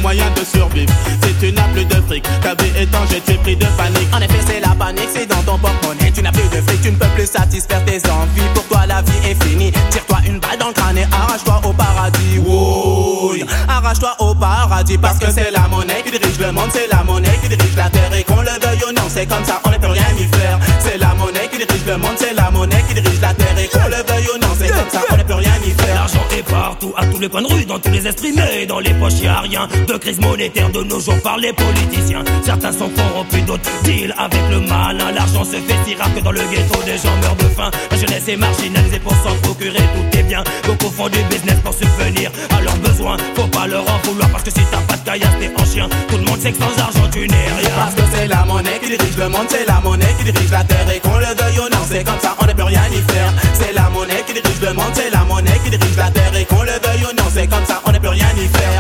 moyen de survivre. Si tu n'as plus de fric, ta vie est en jeu, tu es pris de panique. En effet c'est la panique, c'est dans ton porte-monnaie. Tu n'as plus de fric, tu ne peux plus satisfaire tes envies. Pour toi la vie est finie, tire-toi une balle dans le crâne et arrache-toi au paradis. Wow. Arrache-toi au paradis parce que c'est la monnaie qui dirige le monde, c'est la monnaie qui dirige la terre. Et qu'on le veuille ou non, c'est comme ça, on ne peut rien y faire. C'est la monnaie qui dirige le monde, c'est la monnaie qui dirige la terre. Et qu'on le veuille ou non, c'est comme ça, on ne peut rien y faire. L'argent est partout, à tous les coins de rue, dans tous les esprits, mais dans les poches y'a rien. De crise monétaire de nos jours par les politiciens. Certains sont corrompus, d'autres deal avec le malin. L'argent se fait si rare que dans le ghetto des gens meurent de faim. La jeunesse est marginalisée pour s'en procurer tout est bien. Beaucoup font du business pour subvenir à leurs besoins. Faut pas leur en vouloir parce que si t'as pas de caillasse t'es en chien. Tout le monde sait que sans argent tu n'es rien. Parce que c'est la monnaie qui dirige le monde, c'est la monnaie qui dirige la terre. Et qu'on le veuille ou non, c'est comme ça, on ne peut rien y faire. C'est la monnaie qui dirige le monde, c'est la monnaie qui dirige la terre. Et qu'on le veuille ou non, c'est comme ça, on ne peut rien y faire.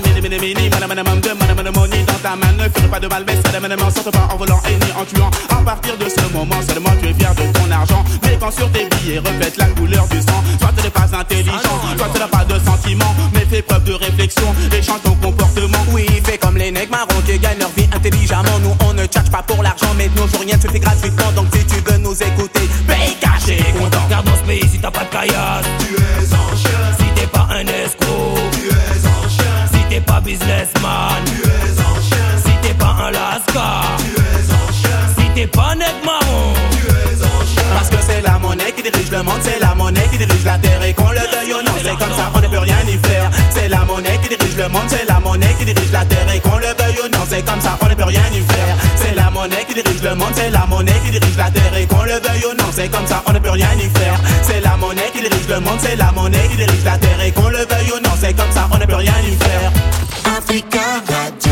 Dans ta main, ne fais pas de mal, mais ça demande surtout pas en volant et ni en tuant. À partir de ce moment, seulement tu es fier de ton argent. Mais quand sur tes billets reflète la couleur du sang, soit tu n'es pas intelligent, soit tu n'as pas de sentiments, mais fais preuve de réflexion et change ton comportement. Oui, fais comme les nègres marrons qui gagnent leur vie intelligemment. Nous on ne charge pas pour l'argent, mais de nos jours rien ne se fait gratuitement. Donc si tu veux nous écouter, paye caché, content. Car dans ce pays, si t'as pas de caillasse, tu es en chien. Si t'es pas un escroc, tu es en chien. Si t'es pas businessman, tu es en chien. Si t'es pas un lascar, tu es en chien. Si t'es pas nègre marron, tu es en chien. Parce que c'est la monnaie qui dirige le monde, c'est la monnaie qui dirige la terre. Et qu'on le veuille ou non, c'est comme ça, on ne peut rien y faire. C'est la monnaie qui dirige le monde, c'est la monnaie qui dirige la terre. Et qu'on le veuille ou non, c'est comme ça, on ne peut rien y faire. C'est la monnaie qui dirige le monde, c'est la monnaie qui dirige la terre. Et qu'on le veuille ou non, c'est comme ça, on ne peut rien y faire. C'est la monnaie qui dirige le monde, c'est la monnaie qui dirige la terre. Et qu'on le veuille ou non, c'est comme ça, on ne peut rien y faire. Africa Radio.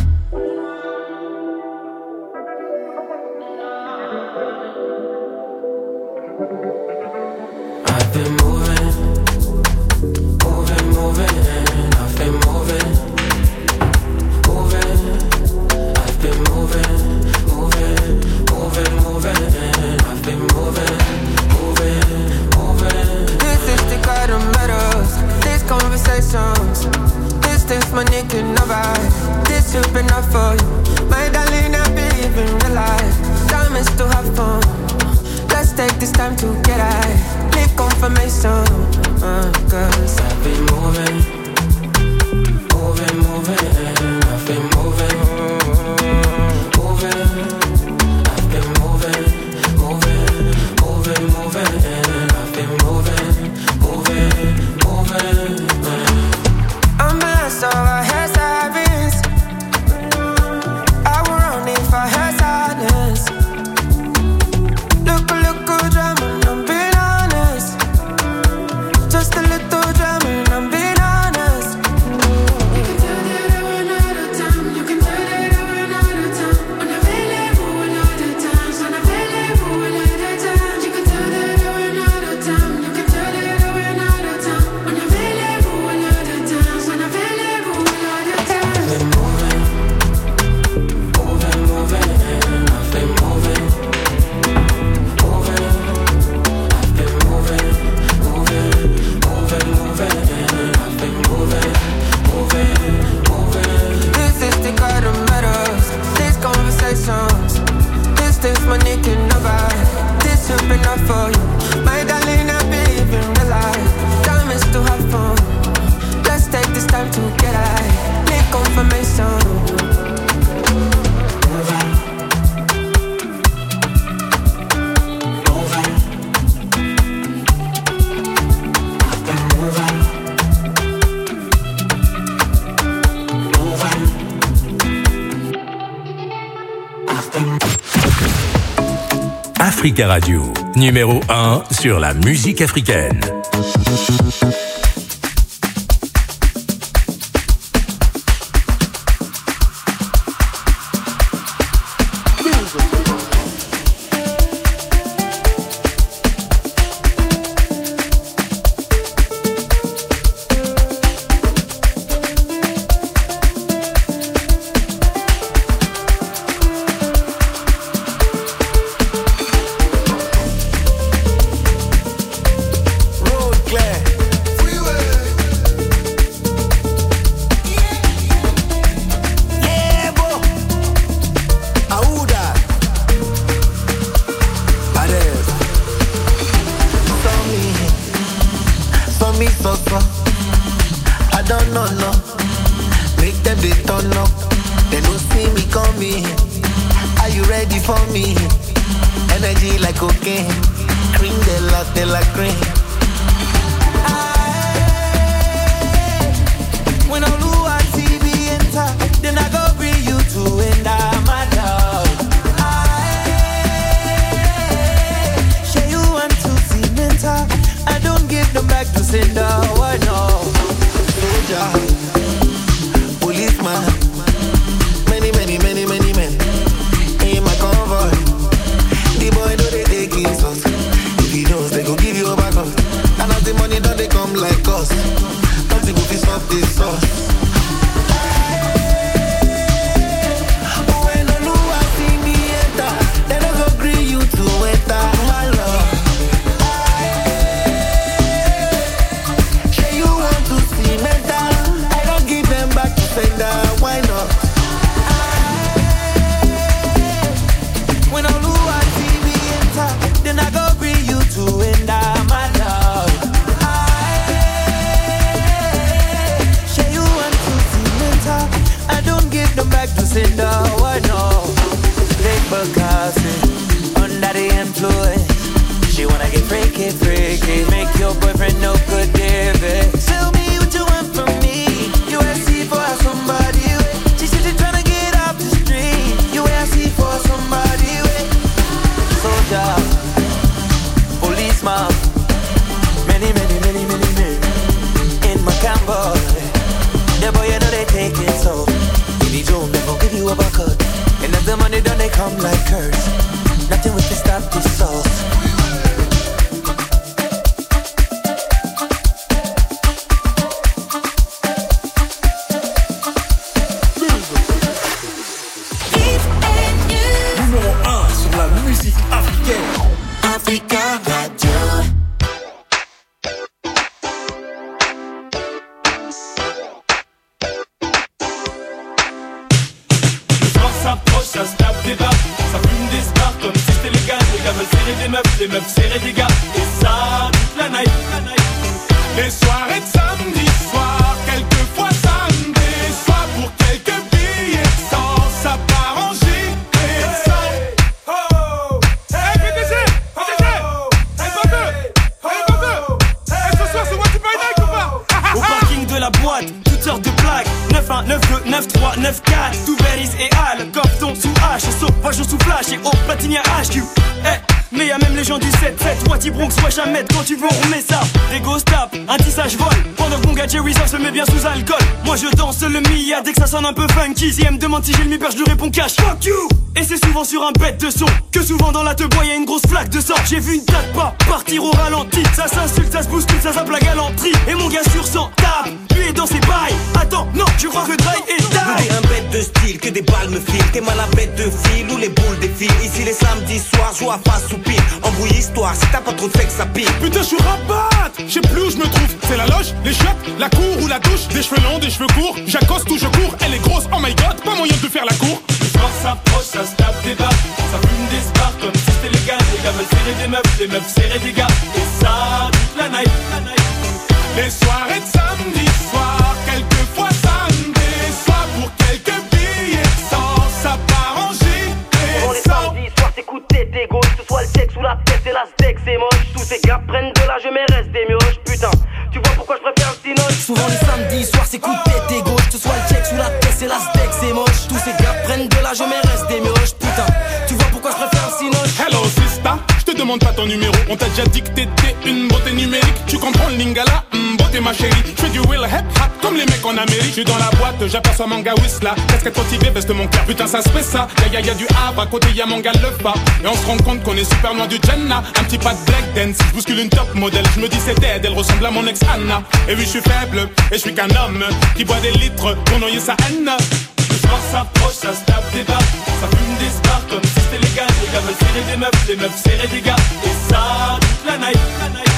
I've been moving, moving, moving. I've been moving, moving. I've been moving, moving, moving, moving. I've been moving, moving, moving. This is the kind of matters, these conversations. Distance money can never. This should be enough for you. My darling, I believe in real life. Time is to have fun. Let's take this time to get high. Leave confirmation, cause I've been moving, moving, moving. I've been moving, moving. I've been moving, moving, moving, moving. I've been moving, moving, moving. I'm a so I had savings. I would run if I had sadness. Look, good drama, I'm being honest. Just a little drama, I'm being honest. You can tell that I run out of time. You can tell that I run out of time. Unavailable a lot of times. Unavailable a lot of times. You can tell that I run out of time. You can tell that I run out of time. Unavailable a lot of times. Unavailable a lot of times. I've been moving, moving, moving. I've been moving. Distance money can never. This should be enough for you. My darling, I believe in real life. Time is to have fun. Let's take this time to get high. Need confirmation. Africa Radio, numéro 1 sur la musique africaine. Road Claire. me? Are you ready for me? Energy like cocaine, cream de la cream. When I do I see me enter, then I go bring you to end my love. Share you want to see mental. I don't give them back to sender. Why no? Soldier, policeman, many men in my convoy. The boy know they take his us. If he knows they go give you a back up. And as the money don't they come like us. Nothing will be soft this sauce. When I know I see me enter, they don't go agree you to enter my love. Say you want to see mental, I don't give them back to sender. Why not? When I know I see me enter, then I go bring you to enter my love. Say you want to see mental, I don't give them back to sender. Why no? Take Bacassi, under the influence. She wanna get freaky, make your boyfriend no good, David. Tell me what you want from me. You ask for somebody. She said she's tryna get off the street. You ask for somebody. Soldier, policeman, many men in my convoy. The boy you know they take it so. If he don't, they gon' give you a bucket. And as the money done, they come like curse. Nothing will stop this sauce. Numéro 1 sur la musique africaine. Africa Radio. S'approche, ça se tape des barres, ça fume des stars comme si c'était légal. Les gars veulent serrer des meufs, les meufs serrer des gars. Et ça, toute la night. Les soirées de samedi soir, quelquefois ça me déçoit. Pour quelques billets de sang, ça part en gilet de sang. Oh, hey PDG, ce soir c'est moi qui paye Nike ou pas? Au parking de la boîte, toutes sortes de plaques. 9-1, 9-2, 9-3, 9-4. Tout Berries et Al, Corton sous H. Sauvage sous flash et au platinier HQ. Mais y'a même les gens du 7-7. Wati Bronx, wesh à mettre quand tu veux, on met ça. Des ghost tap, un tissage vol. Pendant que mon gars Jerry se met bien sous alcool. Moi je danse le Mia dès que ça sonne un peu funky. Si elle me demande si j'ai le mi-père, je lui réponds cash. Fuck you! Et c'est souvent sur un bête de son que souvent dans la teub y'a une grosse flaque de sang. J'ai vu une date pas partir au ralenti. Ça s'insulte, ça se bouscule, ça zappe la galanterie. Et mon gars sur 100 tape, lui est dans ses bails. Attends, non, je crois que Dry est die. T'es un bête de style, que des balles me filent. T'es mal à bête de fil ou les boules défilent. Ici les samedis soirs, joue à face ou pire. Embrouille histoire, si t'as pas trop de fait que ça pire. Putain, je suis rabat, je sais plus où je me trouve. C'est la loge, les chiottes, la cour ou la douche. Des cheveux longs, des cheveux courts. J'accoste ou je cours. Elle est grosse, oh my god, pas moyen de faire la cour. Le soir s'approche, ça se tape des barres. Ça fume des stars comme si c'était légal. Les gars veulent serrer des meufs, les meufs serrer des gars. Et ça, toute la night. Les soirées de samedi soir, quelquefois ça me déçoit. Pour quelques billets de sang, ça part en gilet. Pour les samedis soirs, t'écoutes tes gauches. Que ce soit le sexe ou la tête, c'est la steak, c'est moche. Tous ces gars prennent de l'âge, mais restent des mioches. Putain, tu vois pourquoi je préfère le cinoche. Souvent les samedis soirs, s'écouter tes gauches. Que ce soit le sexe ou la tête, c'est la steak, c'est moche. Tous ces gars prennent de l'âge, mais restent des mioches. Putain, tu vois pourquoi je préfère le cinoche. Hello sister, je te demande pas ton numéro. On t'a déjà dit que t'étais une beauté numérique. Tu comprends le lingala, beauté ma chérie. Je fais du will hip hop comme les mecs en Amérique. Je suis dans la boîte, j'aperçois manga Whistla. Casquette motivée, veste mon cœur. Putain ça se fait ça. Y'a du Havre, à côté y'a manga le pas. Et on se rend compte qu'on est super loin du Jenna. Un petit pas de black dance, je bouscule une top modèle. Je me dis c'est dead, elle ressemble à mon ex Anna. Et oui je suis faible, et je suis qu'un homme qui boit des litres pour noyer sa haine. Le soir s'approche, ça se tape des barres. Ça fume des stars comme si c'était légal. Les gars veulent serrer des meufs, les meufs serrer des gars. Et ça, toute la night.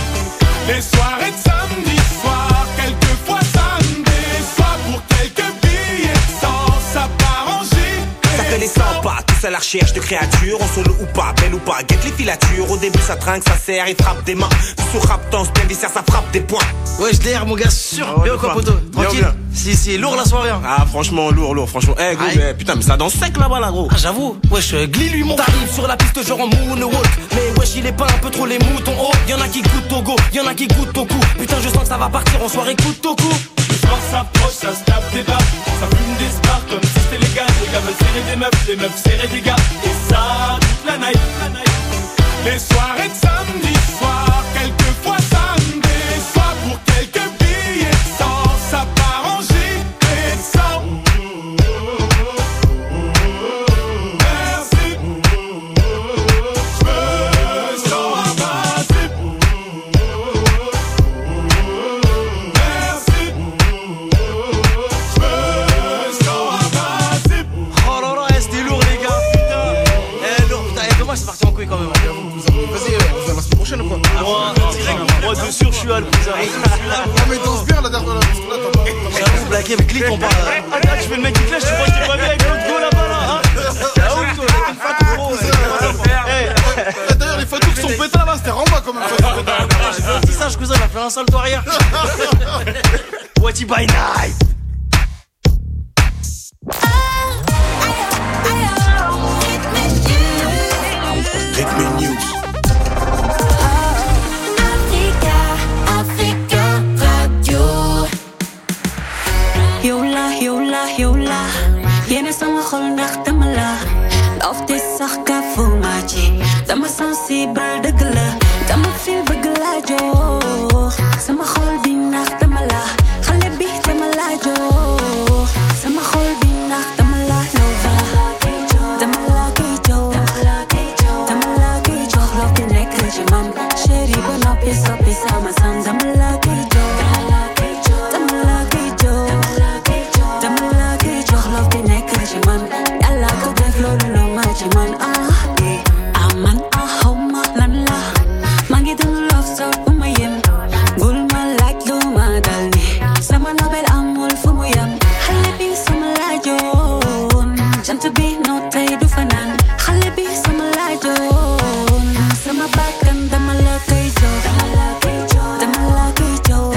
Les soirées de samedi soir, quelquefois ça me déçoit. Pour quelques billets de sang, ça part en gilet. Ça fait les 100 pas, tout tous à la recherche de créatures, en solo ou pas, belle ou pas, guette les filatures. Au début ça trinque, ça serre, il frappe des mains. Tout ce rap danse bien viscère, ça frappe des points. Ouais, je mon gars, sûr. Bien quoi, poto? Tranquille. Si, lourd la soirée. Hein. Ah, franchement, lourd, franchement. Eh, gros, mais putain, mais ça danse sec là-bas, là, gros. Ah, j'avoue. Wesh, Glee lui monte. T'arrives sur la piste, genre en moonwalk. Mais wesh, il est pas un peu trop les moutons. Oh, y'en a qui goûtent au go, y'en a qui goûtent au coup. Putain, je sens que ça va partir en soirée coup au coup. Le soir s'approche, ça se tape des barres. Ça fume des stars comme si c'était légal. Les gars veulent serrer des meufs, les meufs serrer des gars. Et ça, toute la night. Les soirées de samedi soir, quelquefois ça me déçoit. Pour quelques billets de sang, ça part en gilet de sang. Merci, je me sens abattu. Merci, je me sens abattu. Oh là là, c'était lourd les gars, putain. Lourd, putain, dommage, c'est parti en couille quand même. Vas-y, on se voit la semaine prochaine ou quoi? Moi, de sûr, je suis à le cousin. Ah, mais danse bien la dernière. J'avoue, blaguer, mais clique, on parle. Attends, tu fais le mec qui flèche, tu crois que je t'ai pas vu avec l'autre go là-bas là, hein? D'ailleurs, les fatous qui sont pétards là, c'était Ramba quand même. J'ai fait un petit sage, cousin, il a fait un salto arrière. What by night? Rhythm News. Africa Radio. Yola, yéene sama xol ndax dama la ofte sax ka fu ma ci dama sensible dëgg la dama feel bëgg la jox sama xol bi ndax dama la xale bi dama la jox sama xol bi ndax dama la lova dama la koy jox dama la koy jox loo fi nekk ci man chéri ba noppi soppi sama sam dama la koy jox dama la koy jox dama la koy jox loo fi nekk ci man yàlla ko def loolu loo ma ci man man xaw ma lan la maa ngi dund love so bu ma yem bul ma laaj lu ma dal ni sama nobel amul fu mu yem xale bi sama laajoon jant bi noo tey du fanaan xale bi sama laajoon sama bakkan dama la koy jox dama la koy jox dama la koy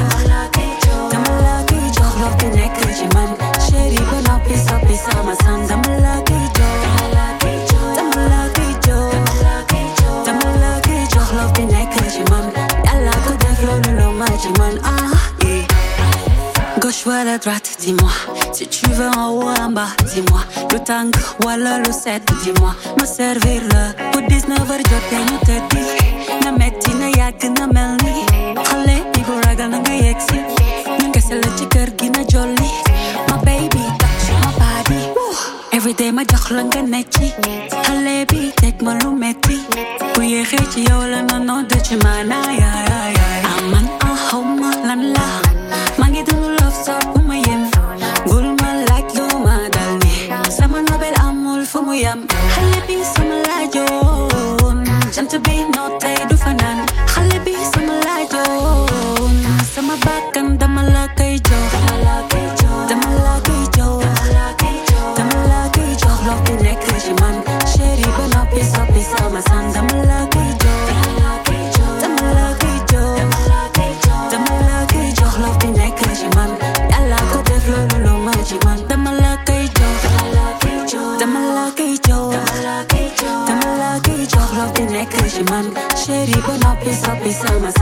jox loo fi nekk ci man chéri ba noppi soppi sama sam dama la koy jox dama la koy jox dama la koy jox loo fi nekk ci man yàlla ko def loolu loo ma ci man Gauche wala droite, dis-moi. Si tu veux en haut, en bas, dis-moi. Le tank wala le set, dis-moi. Me servir le pour 19h jotee ñu tëddi. Na metti na yàgg na mel ni xale bi bu ragal na nga yegsi. Ñu kese la ci kër gi na jolli. My baby touch my body. Every day ma jox la nga nekk ci. Xale bi teg ma lu metti. Bu yéexee ci yow la noonu de ci man man xaw ma lan la. maa ngi dund love so bu ma yem bul ma laaj lu ma dal ni sama nobel amul fu mu yem xale bi sama laajoon jant bi noo tey du fanaan xale bi sama laajoon sama bakkan dama la koy jox dama la koy jox dama la koy jox loo fi nekk ci man chéri ba noppi soppi sama sam dama la koy jox dama la koy jox dama la koy jox loo fi nekk ci man yàlla ko def loolu loo ma ci man dama la koy jox dama la koy jox dama la koy jox loo fi nekk ci man chéri ba noppi soppi sama